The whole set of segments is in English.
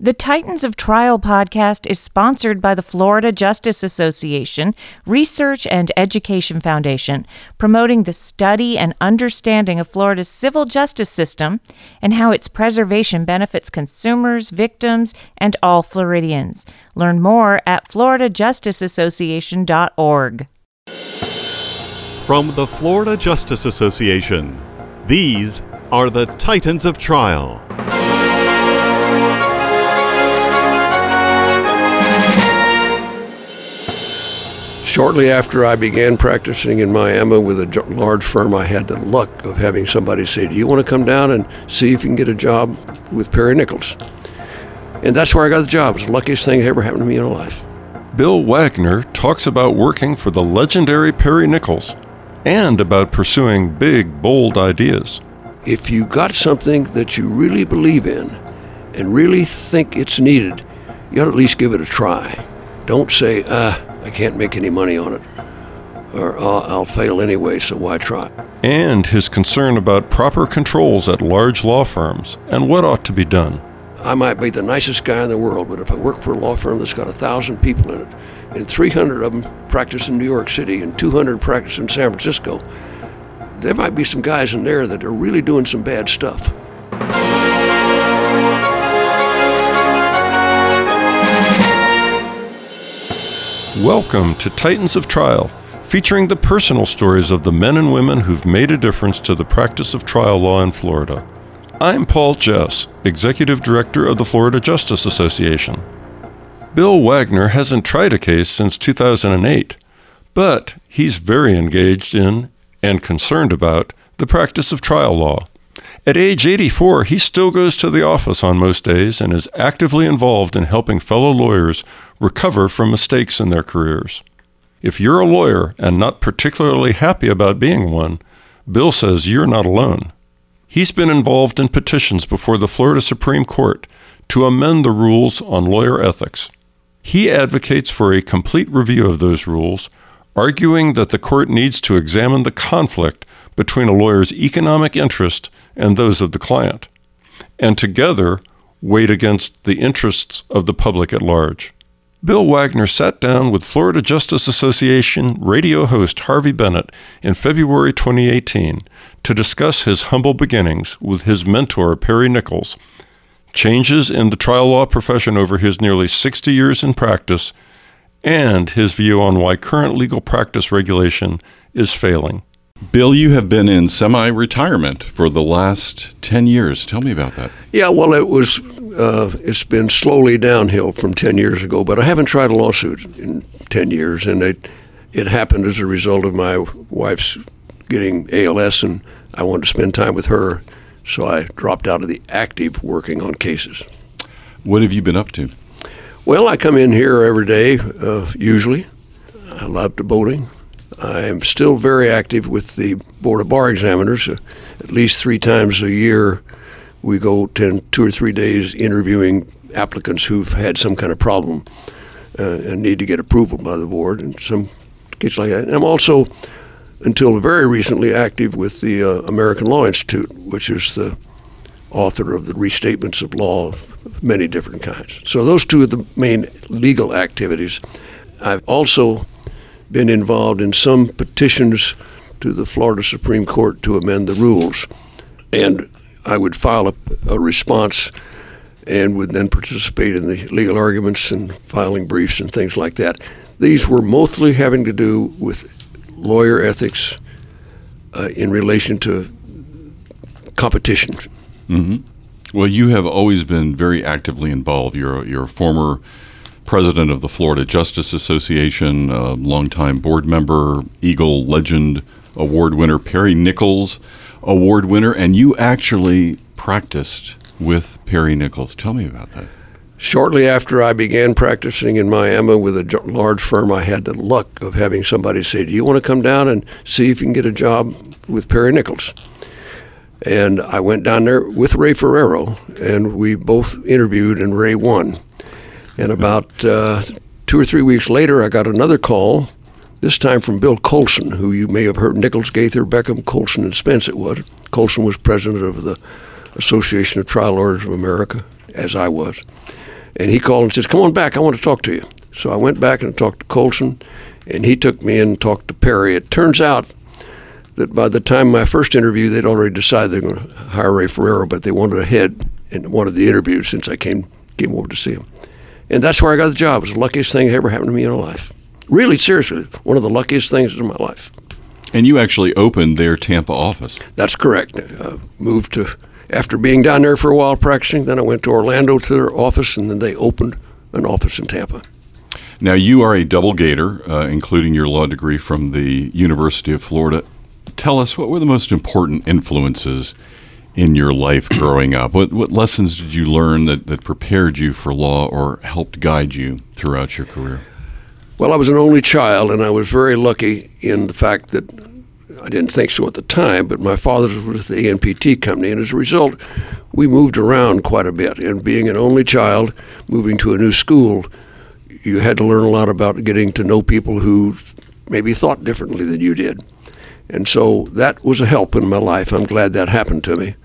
The Titans of Trial podcast is sponsored by the Florida Justice Association Research and Education Foundation, promoting the study and understanding of Florida's civil justice system and how its preservation benefits consumers, victims, and all Floridians. Learn more at floridajusticeassociation.org. From the Florida Justice Association, these are the Titans of Trial. Shortly after I began practicing in Miami with a large firm, I had the luck of having somebody say, "Do you want to come down and see if you can get a job with Perry Nichols?" And that's where I got the job. It was the luckiest thing that ever happened to me in my life. Bill Wagner talks about working for the legendary Perry Nichols and about pursuing big, bold ideas. If you got something that you really believe in and really think it's needed, you ought to at least give it a try. Don't say, I can't make any money on it, or I'll fail anyway, so why try? And his concern about proper controls at large law firms and what ought to be done. I might be the nicest guy in the world, but if I work for a law firm that's got 1,000 people in it, and 300 of them practice in New York City and 200 practice in San Francisco, there might be some guys in there that are really doing some bad stuff. Welcome to Titans of Trial, featuring the personal stories of the men and women who've made a difference to the practice of trial law in Florida. I'm Paul Jess, Executive Director of the Florida Justice Association. Bill Wagner hasn't tried a case since 2008, but he's very engaged in and concerned about the practice of trial law. At age 84, he still goes to the office on most days and is actively involved in helping fellow lawyers recover from mistakes in their careers. If you're a lawyer and not particularly happy about being one, Bill says you're not alone. He's been involved in petitions before the Florida Supreme Court to amend the rules on lawyer ethics. He advocates for a complete review of those rules, arguing that the court needs to examine the conflict between a lawyer's economic interest and those of the client, and together weighed against the interests of the public at large. Bill Wagner sat down with Florida Justice Association radio host Harvey Bennett in February 2018 to discuss his humble beginnings with his mentor Perry Nichols, changes in the trial law profession over his nearly 60 years in practice, and his view on why current legal practice regulation is failing. Bill, you have been in semi-retirement for the last 10 years. Tell me about that. Yeah, well, it's been slowly downhill from 10 years ago, but I haven't tried a lawsuit in 10 years, and it happened as a result of my wife's getting ALS, and I wanted to spend time with her, so I dropped out of the active working on cases. What have you been up to? Well, I come in here every day, usually. I love boating. I am still very active with the Board of Bar Examiners. At least 3 times a year, we go 2 or 3 days interviewing applicants who've had some kind of problem and need to get approval by the board, and some cases like that. And I'm also, until very recently, active with the American Law Institute, which is the author of the restatements of law of many different kinds. So those 2 are the main legal activities. I've also been involved in some petitions to the Florida Supreme Court to amend the rules. And I would file a response and would then participate in the legal arguments and filing briefs and things like that. These were mostly having to do with lawyer ethics in relation to competition. Mm-hmm. Well, you have always been very actively involved. You're a former president of the Florida Justice Association, a longtime board member, Eagle Legend Award winner, Perry Nichols Award winner, and you actually practiced with Perry Nichols. Tell me about that. Shortly after I began practicing in Miami with a large firm, I had the luck of having somebody say, "Do you want to come down and see if you can get a job with Perry Nichols?" And I went down there with Ray Ferrero, and we both interviewed, and Ray won. And about 2 or 3 weeks later, I got another call, this time from Bill Colson, who you may have heard, Nichols, Gaither, Beckham, Colson, and Spence it was. Colson was president of the Association of Trial Lawyers of America, as I was. And he called and said, "Come on back, I want to talk to you." So I went back and talked to Colson, and he took me in and talked to Perry. It turns out that by the time my first interview, they'd already decided they were going to hire Ray Ferrero, but they wanted a head and wanted the interview since I came over to see him. And that's where I got the job. It was the luckiest thing that ever happened to me in my life. Really, seriously, one of the luckiest things in my life. And you actually opened their Tampa office. That's correct. Moved to, after being down there for a while practicing, then I went to Orlando to their office, and then they opened an office in Tampa. Now, you are a double Gator, including your law degree from the University of Florida. Tell us, what were the most important influences in your life growing up? What lessons did you learn that prepared you for law or helped guide you throughout your career? Well, I was an only child, and I was very lucky in the fact that I didn't think so at the time, but my father was with the ANPT company, and as a result, we moved around quite a bit. And being an only child, moving to a new school, you had to learn a lot about getting to know people who maybe thought differently than you did. And so that was a help in my life. I'm glad that happened to me.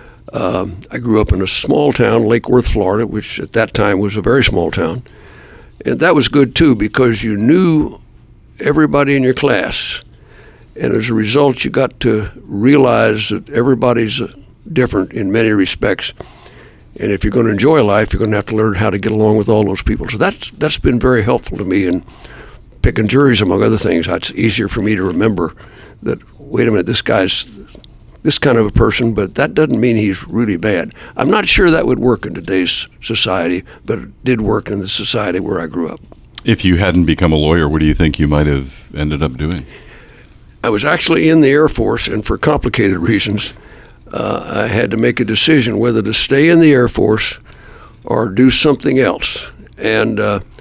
I grew up in a small town, Lake Worth, Florida, which at that time was a very small town. And that was good, too, because you knew everybody in your class. And as a result, you got to realize that everybody's different in many respects. And if you're going to enjoy life, you're going to have to learn how to get along with all those people. So that's been very helpful to me in picking juries, among other things. It's easier for me to remember that, wait a minute, this guy's this kind of a person, but that doesn't mean he's really bad. I'm not sure that would work in today's society, but it did work in the society where I grew up. If you hadn't become a lawyer, what do you think you might have ended up doing? I was actually in the Air Force, and for complicated reasons, I had to make a decision whether to stay in the Air Force or do something else. And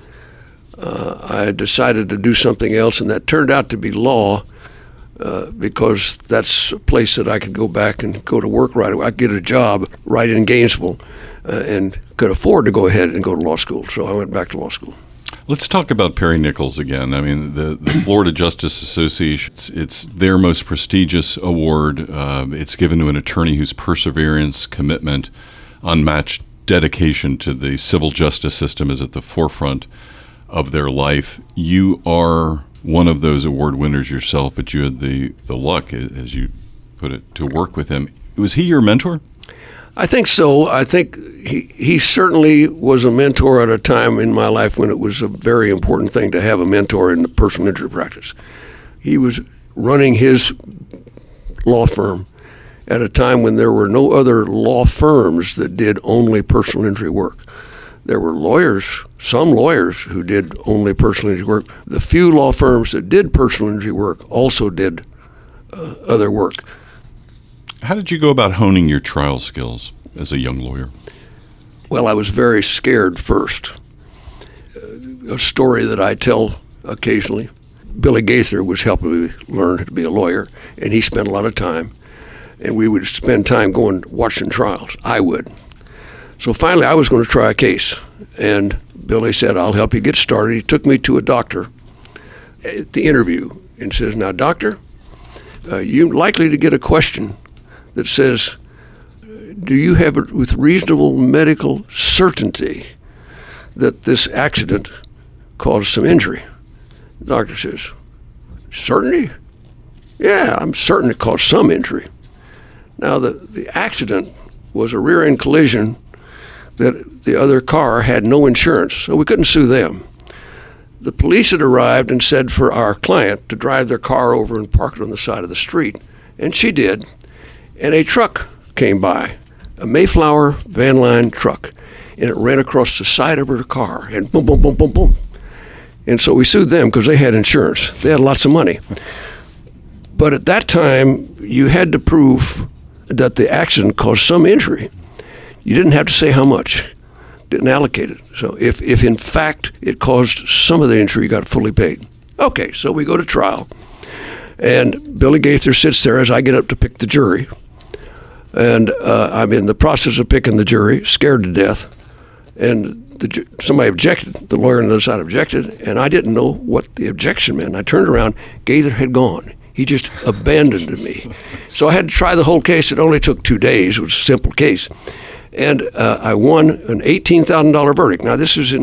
I decided to do something else, and that turned out to be law, because that's a place that I could go back and go to work right away. I could get a job right in Gainesville and could afford to go ahead and go to law school. So I went back to law school. Let's talk about Perry Nichols again. I mean, the Florida Justice Association, it's their most prestigious award. It's given to an attorney whose perseverance, commitment, unmatched dedication to the civil justice system is at the forefront of their life. You are one of those award winners yourself, but you had the luck, as you put it, to work with him. Was he your mentor? I think so. I think he certainly was a mentor at a time in my life when it was a very important thing to have a mentor in the personal injury practice. He was running his law firm at a time when there were no other law firms that did only personal injury work. There were lawyers, some lawyers, who did only personal injury work. The few law firms that did personal injury work also did other work. How did you go about honing your trial skills as a young lawyer? Well, I was very scared first. A story that I tell occasionally, Billy Gaither was helping me learn to be a lawyer, and he spent a lot of time. And we would spend time going watching trials. I would. So finally, I was going to try a case, and Billy said, "I'll help you get started." He took me to a doctor at the interview and says, "Now, doctor, you're likely to get a question that says, do you have it with reasonable medical certainty that this accident caused some injury?" The doctor says, "Certainty? Yeah, I'm certain it caused some injury." Now, the accident was a rear-end collision that the other car had no insurance, so we couldn't sue them. The police had arrived and said for our client to drive their car over and park it on the side of the street, and she did. And a truck came by, a Mayflower Van Line truck, and it ran across the side of her car, and boom, boom, boom, boom, boom. And so we sued them because they had insurance. They had lots of money. But at that time, you had to prove that the accident caused some injury. You didn't have to say how much, didn't allocate it. So if in fact it caused some of the injury, you got fully paid. Okay, so we go to trial. And Billy Gaither sits there as I get up to pick the jury. And I'm in the process of picking the jury, scared to death. And somebody objected. The lawyer on the other side objected, and I didn't know what the objection meant. I turned around. Gaither had gone. He just abandoned me. So I had to try the whole case. It only took 2 days. It was a simple case. And I won an $18,000 verdict. Now, this is in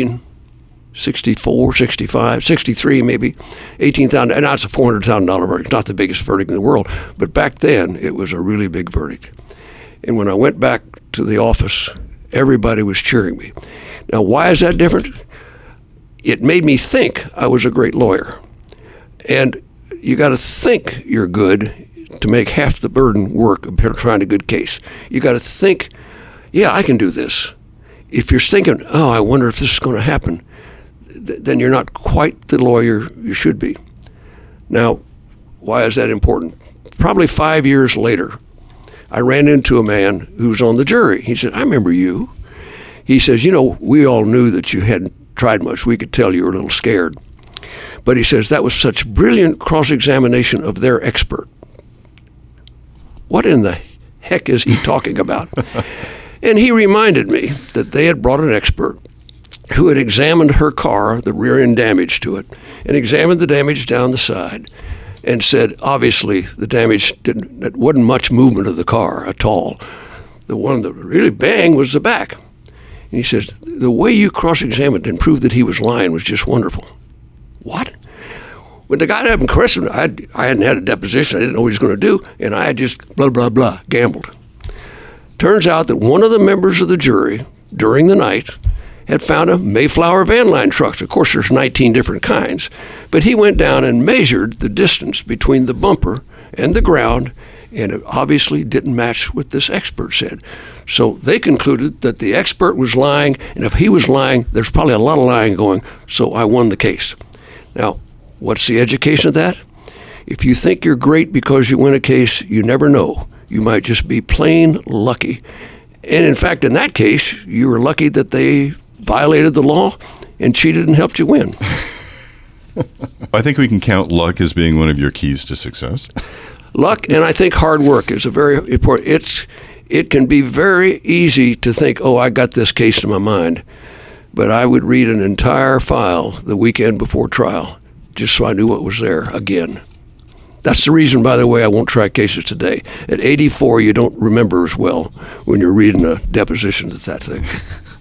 1964, 65, 63 maybe, $18,000. And now it's a $400,000 verdict, not the biggest verdict in the world. But back then, it was a really big verdict. And when I went back to the office, everybody was cheering me. Now, why is that different? It made me think I was a great lawyer. And you got to think you're good to make half the burden work of trying a good case. You got to think, yeah, I can do this. If you're thinking, oh, I wonder if this is going to happen, then you're not quite the lawyer you should be. Now, why is that important? Probably 5 years later, I ran into a man who was on the jury. He said, I remember you. He says, you know, we all knew that you hadn't tried much. We could tell you were a little scared. But he says, that was such brilliant cross-examination of their expert. What in the heck is he talking about? And he reminded me that they had brought an expert who had examined her car, the rear end damage to it, and examined the damage down the side, and said, obviously, the damage it wasn't much movement of the car at all. The one that really banged was the back. And he says, the way you cross-examined and proved that he was lying was just wonderful. What? When the guy had been questioned, I hadn't had a deposition. I didn't know what he was going to do, and I had just blah, blah, blah, gambled. Turns out that one of the members of the jury, during the night, had found a Mayflower van line truck. Of course, there's 19 different kinds. But he went down and measured the distance between the bumper and the ground, and it obviously didn't match what this expert said. So they concluded that the expert was lying, and if he was lying, there's probably a lot of lying going, so I won the case. Now, what's the education of that? If you think you're great because you win a case, you never know. You might just be plain lucky. And in fact, in that case, you were lucky that they violated the law and cheated and helped you win. I think we can count luck as being one of your keys to success. Luck, and I think hard work is a very important. It can be very easy to think, oh, I got this case in my mind. But I would read an entire file the weekend before trial just so I knew what was there again. That's the reason, by the way, I won't try cases today. At 84, you don't remember as well when you're reading a deposition that's that thing.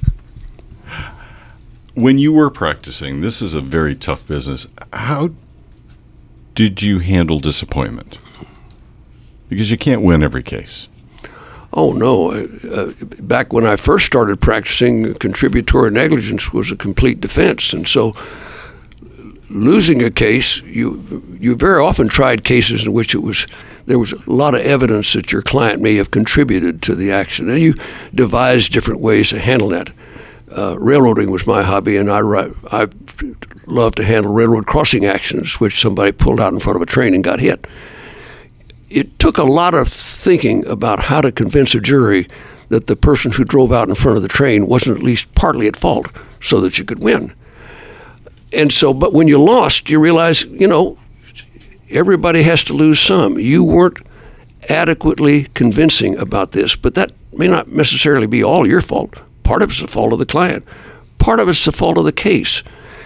When you were practicing, this is a very tough business. How did you handle disappointment? Because you can't win every case. Oh, no. Back when I first started practicing, contributory negligence was a complete defense. And so losing a case, you very often tried cases in which there was a lot of evidence that your client may have contributed to the action. And you devised different ways to handle that. Railroading was my hobby, and I love to handle railroad crossing accidents, which somebody pulled out in front of a train and got hit. It took a lot of thinking about how to convince a jury that the person who drove out in front of the train wasn't at least partly at fault so that you could win. And so, but when you lost, you realize, everybody has to lose some. You weren't adequately convincing about this, but that may not necessarily be all your fault. Part of it's the fault of the client. Part of it's the fault of the case.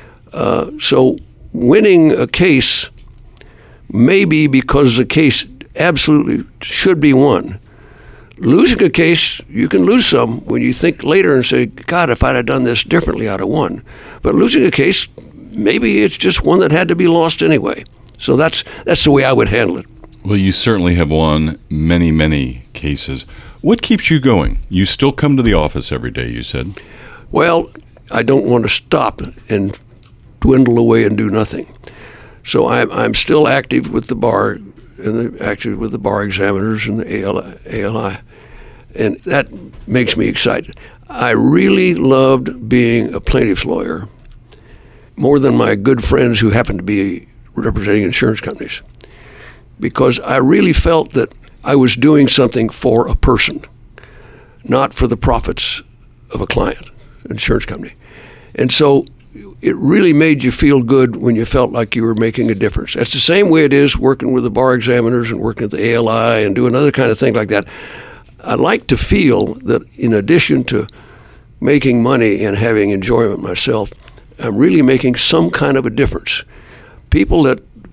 So winning a case may be because the case absolutely should be won. Losing a case, you can lose some when you think later and say, God, if I'd have done this differently, I'd have won. But losing a case, maybe it's just one that had to be lost anyway. So that's the way I would handle it. Well, you certainly have won many, many cases. What keeps you going? You still come to the office every day, you said. Well, I don't want to stop and dwindle away and do nothing. So I'm still active with the bar, and active with the bar examiners and the ALI, and that makes me excited. I really loved being a plaintiff's lawyer more than my good friends who happened to be representing insurance companies, because I really felt that I was doing something for a person, not for the profits of a client, insurance company. And so it really made you feel good when you felt like you were making a difference. That's the same way it is working with the bar examiners and working at the ALI and doing other kind of thing like that. I like to feel that in addition to making money and having enjoyment myself, I'm really making some kind of a difference.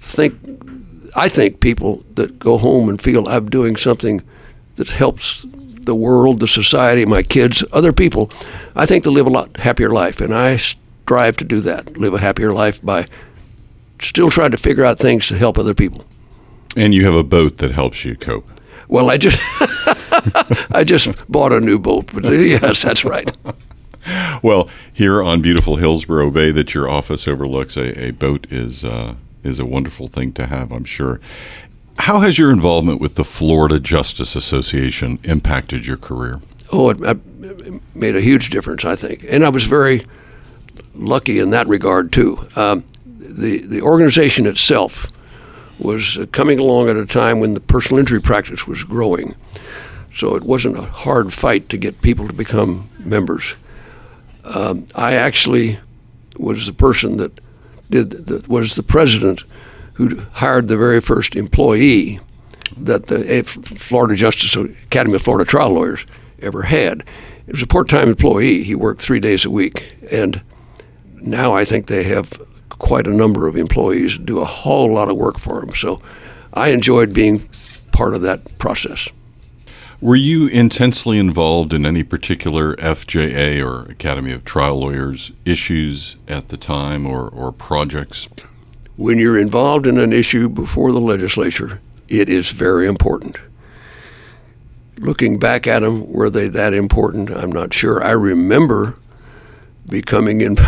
I think people that go home and feel I'm doing something that helps the world, the society, my kids, other people, I think they'll live a lot happier life. And I strive to do that, live a happier life by still trying to figure out things to help other people. And you have a boat that helps you cope. Well, I just bought a new boat, but yes, that's right. Well, here on beautiful Hillsborough Bay that your office overlooks, a boat is a wonderful thing to have, I'm sure. How has your involvement with the Florida Justice Association impacted your career? Oh, it made a huge difference, I think. And I was very lucky in that regard, too. The organization itself was coming along at a time when the personal injury practice was growing. So it wasn't a hard fight to get people to become members. I actually was the person that was the president who hired the very first employee that the Florida Justice Academy of Florida Trial Lawyers ever had. It was a part-time employee. He worked 3 days a week. And now I think they have quite a number of employees who do a whole lot of work for them. So I enjoyed being part of that process. Were you intensely involved in any particular FJA or Academy of Trial Lawyers issues at the time or projects? When you're involved in an issue before the legislature, it is very important. Looking back at them, were they that important? I'm not sure. I remember becoming in.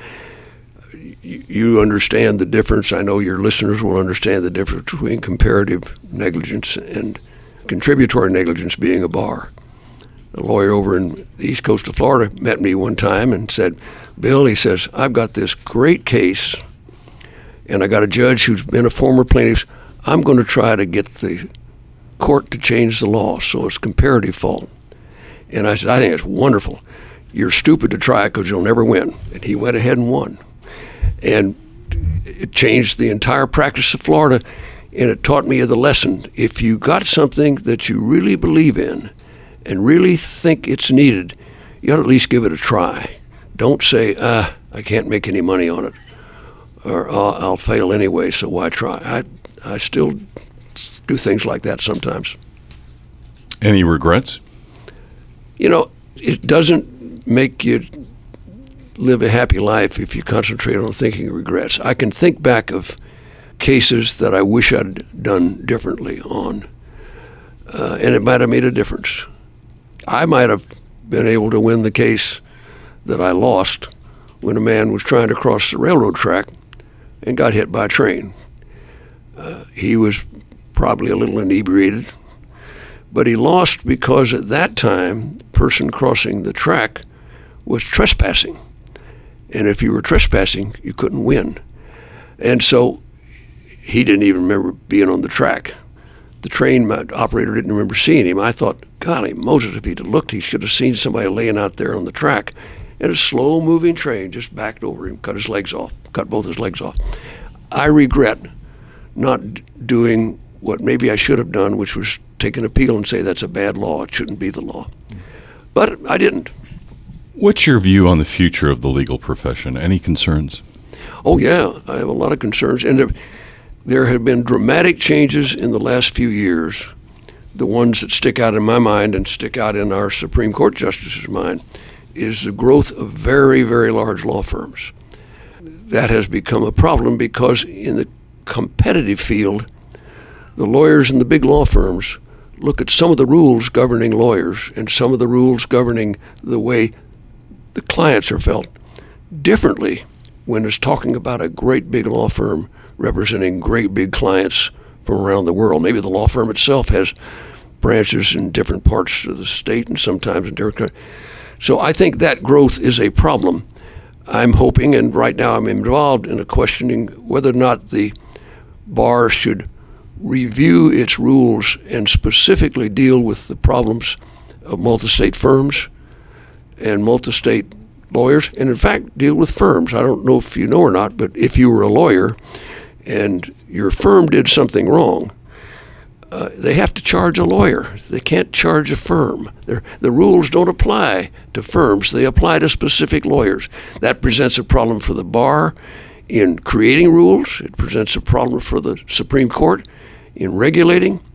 You understand the difference. I know your listeners will understand the difference between comparative negligence and contributory negligence being a bar. A lawyer over in the east coast of Florida met me one time and said, Bill, he says, I've got this great case, and I got a judge who's been a former plaintiff. I'm going to try to get the court to change the law so it's comparative fault. And I said, I think it's wonderful. You're stupid to try it because you'll never win. And he went ahead and won. And it changed the entire practice of Florida, and it taught me the lesson. If you got something that you really believe in and really think it's needed, you ought to at least give it a try. Don't say, I can't make any money on it, or I'll fail anyway, so why try? I still do things like that sometimes. Any regrets? You know, it doesn't make you live a happy life if you concentrate on thinking regrets. I can think back of cases that I wish I'd done differently on, and it might have made a difference. I might have been able to win the case that I lost when a man was trying to cross the railroad track and got hit by a train. He was probably a little inebriated, but he lost because at that time, the person crossing the track was trespassing. And if you were trespassing, you couldn't win. And so he didn't even remember being on the track. The train operator didn't remember seeing him. I thought, golly, Moses, if he'd have looked, he should have seen somebody laying out there on the track. And a slow-moving train just backed over him, cut both his legs off. I regret not doing what maybe I should have done, which was take an appeal and say that's a bad law. It shouldn't be the law. But I didn't. What's your view on the future of the legal profession? Any concerns? Oh, yeah, I have a lot of concerns. And there have been dramatic changes in the last few years. The ones that stick out in my mind and stick out in our Supreme Court justices' mind is the growth of very, very large law firms. That has become a problem because in the competitive field, the lawyers in the big law firms look at some of the rules governing lawyers and some of the rules governing the way the clients are felt differently when it's talking about a great big law firm representing great big clients from around the world. Maybe the law firm itself has branches in different parts of the state and sometimes in different countries. So I think that growth is a problem. I'm hoping, and right now I'm involved in a questioning whether or not the bar should review its rules and specifically deal with the problems of multi-state firms and multi-state lawyers, and in fact deal with firms. I don't know if you know or not, but if you were a lawyer and your firm did something wrong, they have to charge a lawyer. They can't charge a firm. The rules don't apply to firms. They apply to specific lawyers. That presents a problem for the bar in creating rules. It presents a problem for the Supreme Court in regulating.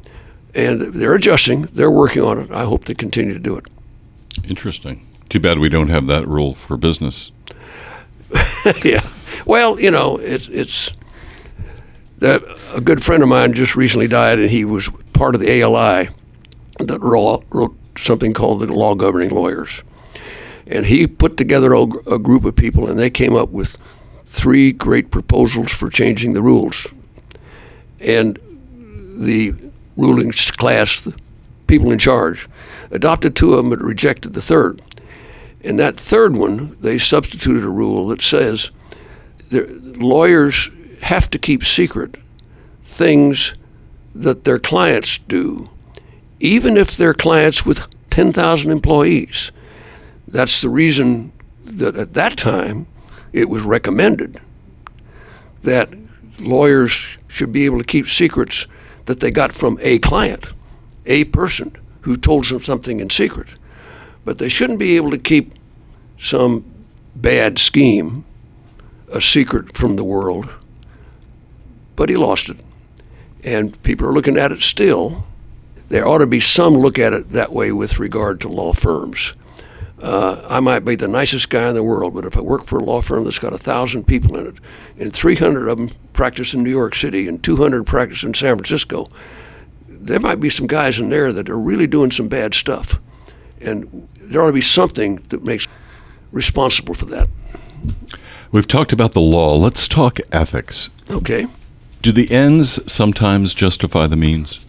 And they're adjusting. They're working on it. I hope they continue to do it. Interesting. Too bad we don't have that rule for business. Yeah. Well, it's that a good friend of mine just recently died, and he was part of the ALI that wrote something called the Law Governing Lawyers. And he put together a group of people, and they came up with 3 great proposals for changing the rules. And the ruling class, the people in charge, adopted 2 of them but rejected the 3rd. And that 3rd one, they substituted a rule that says lawyers have to keep secret things that their clients do, even if they're clients with 10,000 employees. That's the reason that at that time it was recommended that lawyers should be able to keep secrets that they got from a client, a person who told them something in secret. But they shouldn't be able to keep some bad scheme a secret from the world. But he lost it. And people are looking at it still. There ought to be some look at it that way with regard to law firms. I might be the nicest guy in the world, but if I work for a law firm that's got 1,000 people in it, and 300 of them practice in New York City and 200 practice in San Francisco, there might be some guys in there that are really doing some bad stuff. And there ought to be something that makes responsible for that. We've talked about the law. Let's talk ethics. Okay. Do the ends sometimes justify the means?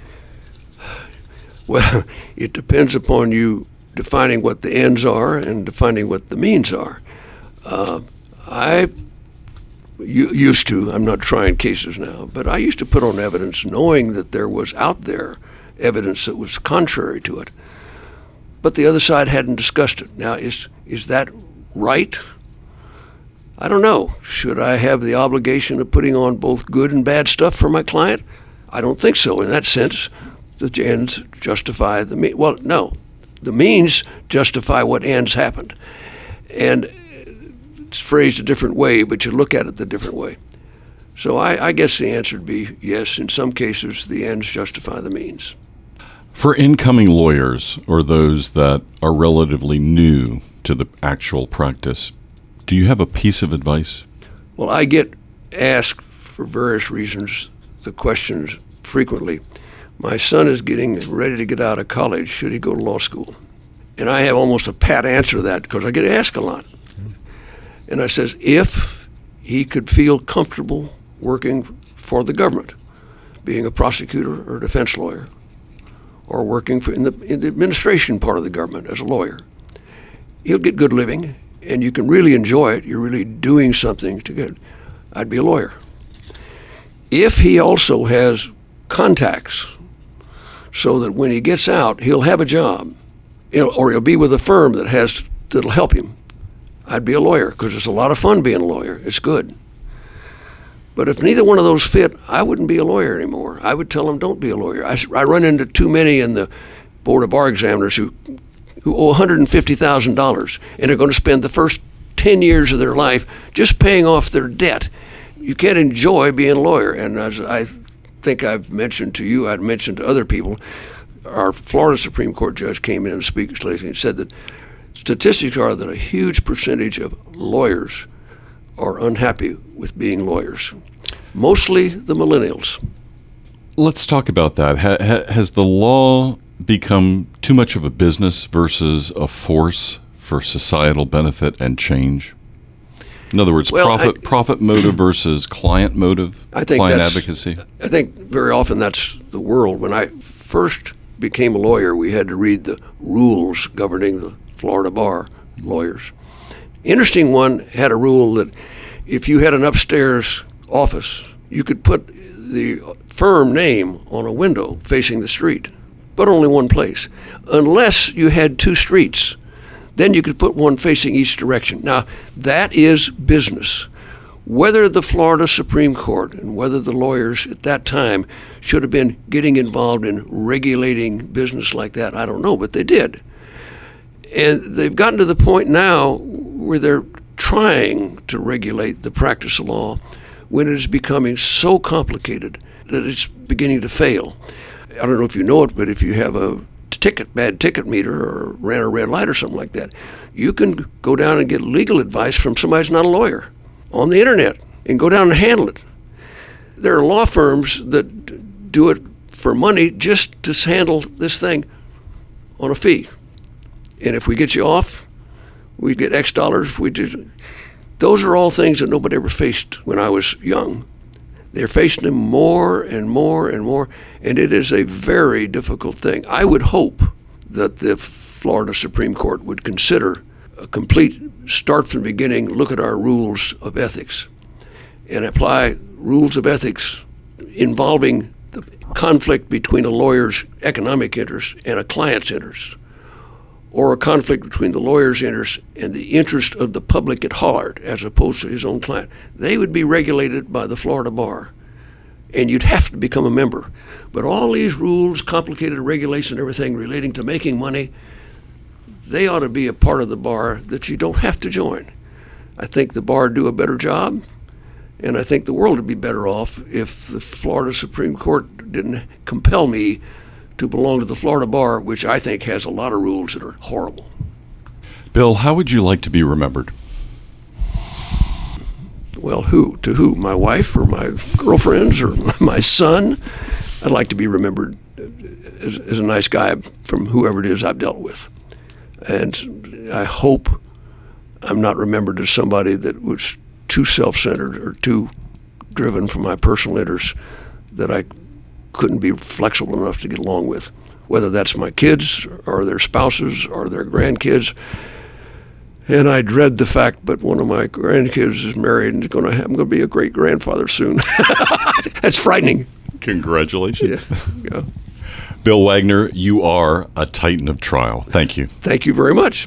Well, it depends upon you defining what the ends are and defining what the means are. I used to, I'm not trying cases now, but I used to put on evidence knowing that there was out there evidence that was contrary to it. But the other side hadn't discussed it. Now, is that right? I don't know. Should I have the obligation of putting on both good and bad stuff for my client? I don't think so. In that sense, the ends justify the means. Well, no. The means justify what ends happened. And it's phrased a different way, but you look at it the different way. So I guess the answer would be yes. In some cases, the ends justify the means. For incoming lawyers or those that are relatively new to the actual practice, do you have a piece of advice? Well, I get asked for various reasons the questions frequently. My son is getting ready to get out of college. Should he go to law school? And I have almost a pat answer to that because I get asked a lot. And I says, if he could feel comfortable working for the government, being a prosecutor or a defense lawyer, or working in the administration part of the government as a lawyer, he'll get good living, and you can really enjoy it. You're really doing something to get. I'd be a lawyer. If he also has contacts, so that when he gets out, he'll have a job, or he'll be with a firm that'll help him, I'd be a lawyer, because it's a lot of fun being a lawyer. It's good. But if neither one of those fit, I wouldn't be a lawyer anymore. I would tell them, don't be a lawyer. I run into too many in the Board of Bar Examiners who owe $150,000 and are going to spend the first 10 years of their life just paying off their debt. You can't enjoy being a lawyer. And as I think I've mentioned to you, I'd mentioned to other people, our Florida Supreme Court judge came in and speaks lately and said that statistics are that a huge percentage of lawyers are unhappy with being lawyers, mostly the millennials. Let's talk about that. Has the law become too much of a business versus a force for societal benefit and change? In other words, profit motive versus client motive, client advocacy? I think very often that's the world. When I first became a lawyer, we had to read the rules governing the Florida bar lawyers. Interesting one had a rule that if you had an upstairs office, you could put the firm name on a window facing the street, but only one place, unless you had 2 streets. Then you could put one facing each direction. Now, that is business. Whether the Florida Supreme Court and whether the lawyers at that time should have been getting involved in regulating business like that, I don't know, but they did. And they've gotten to the point now where they're trying to regulate the practice of law when it is becoming so complicated that it's beginning to fail. I don't know if you know it, but if you have a bad ticket meter or ran a red light or something like that, you can go down and get legal advice from somebody who's not a lawyer on the internet and go down and handle it. There are law firms that do it for money just to handle this thing on a fee. And if we get you off, we get X dollars. Those are all things that nobody ever faced when I was young. They're facing them more and more and more, and it is a very difficult thing. I would hope that the Florida Supreme Court would consider a complete start from the beginning, look at our rules of ethics, and apply rules of ethics involving the conflict between a lawyer's economic interest and a client's interest, or a conflict between the lawyer's interest and the interest of the public at heart as opposed to his own client. They would be regulated by the Florida Bar, and you'd have to become a member. But all these rules, complicated regulation, everything relating to making money, they ought to be a part of the bar that you don't have to join. I think the bar would do a better job, and I think the world would be better off if the Florida Supreme Court didn't compel me to belong to the Florida Bar, which I think has a lot of rules that are horrible. Bill, how would you like to be remembered? Well, who? To who? My wife or my girlfriends or my son? I'd like to be remembered as a nice guy from whoever it is I've dealt with. And I hope I'm not remembered as somebody that was too self-centered or too driven for my personal interests that I couldn't be flexible enough to get along with, whether that's my kids or their spouses or their grandkids. And I dread the fact that one of my grandkids is married and I'm going to be a great grandfather soon. That's frightening. Congratulations. Yeah. Bill Wagner, you are a titan of trial. Thank you. Thank you very much.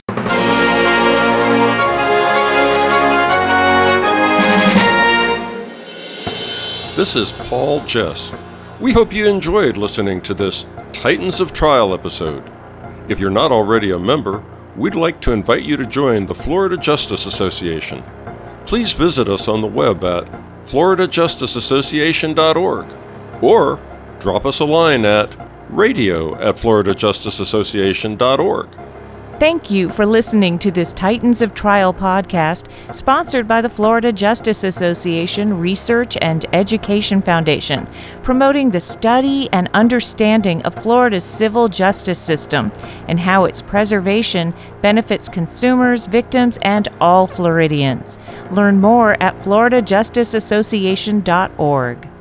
This is Paul Jess. We hope you enjoyed listening to this Titans of Trial episode. If you're not already a member, we'd like to invite you to join the Florida Justice Association. Please visit us on the web at floridajusticeassociation.org or drop us a line at radio@floridajusticeassociation.org. Thank you for listening to this Titans of Trial podcast, sponsored by the Florida Justice Association Research and Education Foundation, promoting the study and understanding of Florida's civil justice system and how its preservation benefits consumers, victims, and all Floridians. Learn more at floridajusticeassociation.org.